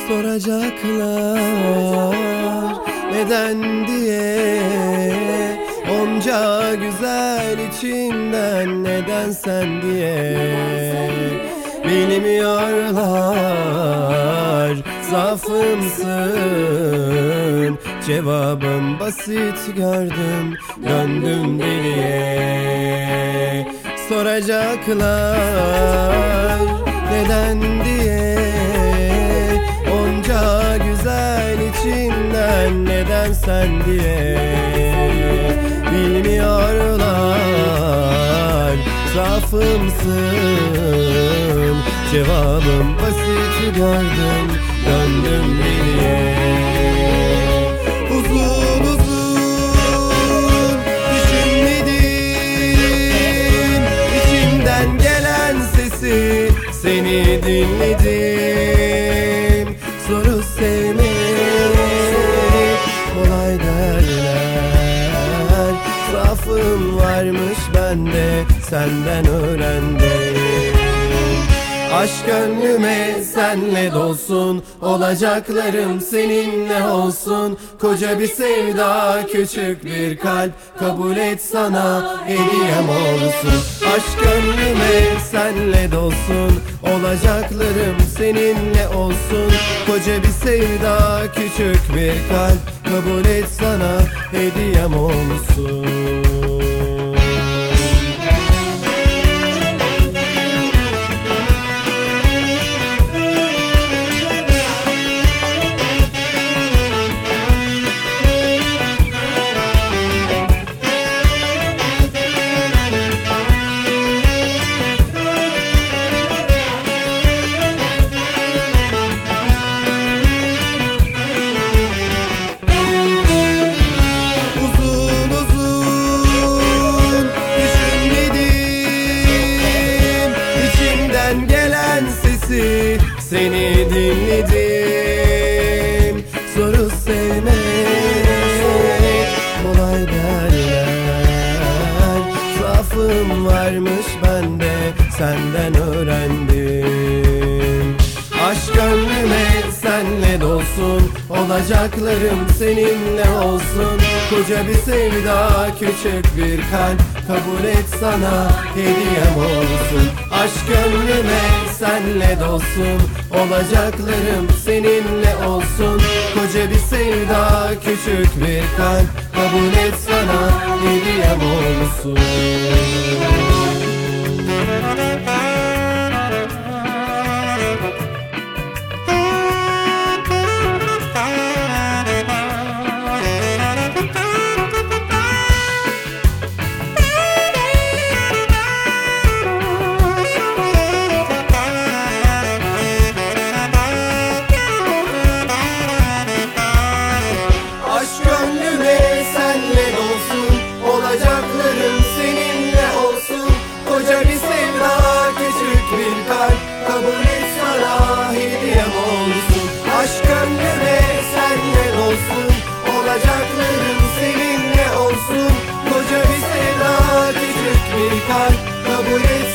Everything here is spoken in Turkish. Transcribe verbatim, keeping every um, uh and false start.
Soracaklar neden diye, onca güzel içinden neden sen diye. Bilmiyorlar zaafımsın, cevabım basit gördüm, döndüm deliye. Soracaklar neden diye, onca güzel içinden neden sen diye. Bilmiyorlar zaafımsın, cevabım basit gördüm, döndüm deliye. Uzun uzun düşünmedim, içimden gelen sesi seni dinledim. Soru sevmek kolay derler, zaafım varmış bende, senden öğrendim. Aşk gönlüme senle dolsun, olacaklarım seninle olsun. Koca bir sevda, küçük bir kalp, kabul et sana hediyem olsun. Aşk gönlüme senle dolsun, olacaklarım seninle olsun. Koca bir sevda, küçük bir kalp, kabul et sana hediyem olsun. Seni dinledim. Soru sevmek kolay derler, zaafım varmış bende, senden öğrendim. Aşk gönlüme senle dolsun, olacaklarım seninle olsun. Koca bir sevda, küçük bir kalp, kabul et sana hediyem olsun. Aşk gönlüme senle dolsun, olacaklarım seninle olsun. Koca bir sevda, küçük bir kalp, kabul et sana hediyem olsun. Kabul et sana hediyem olsun. Aşk gönlüme senle olsun, olacaklarım seninle olsun. Koca bir sevda, küçük bir kalp, kabul et